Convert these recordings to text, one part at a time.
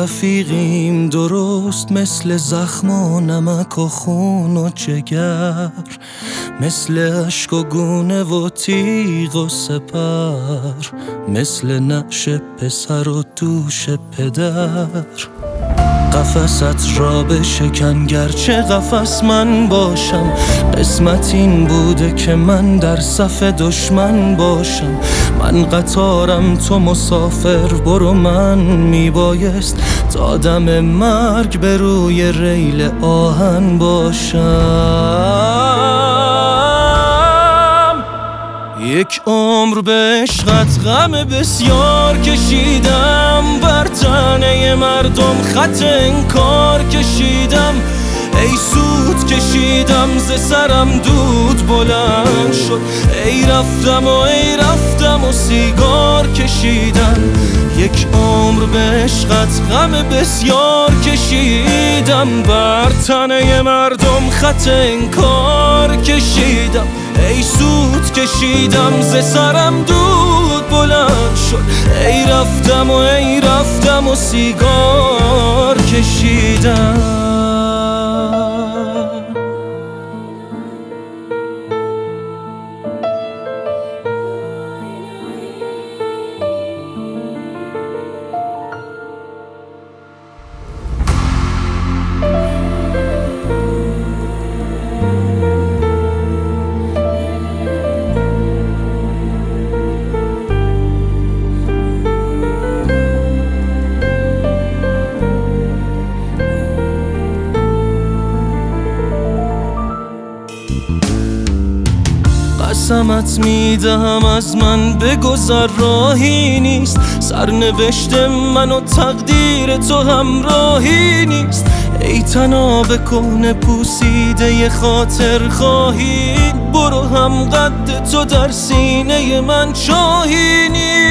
رفیقیم درست مثل زخم و نمک و خون و جگر، مثل عشق و گونه و تیغ و سپر، مثل نعش پسر و دوش پدر. قفست را بشکن گرچه قفس من باشم، قسمت این بوده که من در صف دشمن باشم. من قطارم تو مسافر، برو من میبایست تا دم مرگ به روی ریل آهن باشم. یک عمر به عشقت غم بسیار کشیدم، بر تنه مردم خط انکار کشیدم. ای سود کشیدم ز سرم دود بلند شد، ای رفتم و سیگار کشیدم. یک عمر به عشقت غم بسیار کشیدم، بر تنه مردم خط انکار کشیدم. ای سود کشیدم ز سرم دود بلند شد، ای رفتم و سیگار کشیدم. قسمت میدهم از من بگذر راهی نیست، سرنوشت من و تقدیر تو همراهی نیست. ای طناب کهنه پوسیده خاطر خواهی، برو هم قد تو در سینه من چاهی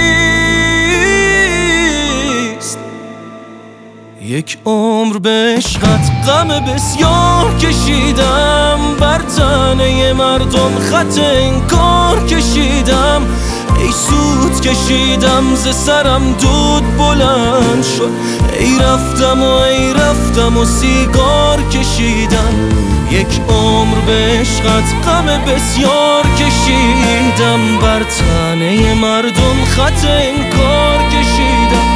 نیست. یک عمر به عشقت غم بسیار کشیدم، بر تنه مردم خط انکار کشیدم. ای سود کشیدم ز سرم دود بلند شد، ای رفتم و سیگار کشیدم. یک عمر به عشقت غم بسیار کشیدم، بر تنه مردم خط انکار کشیدم.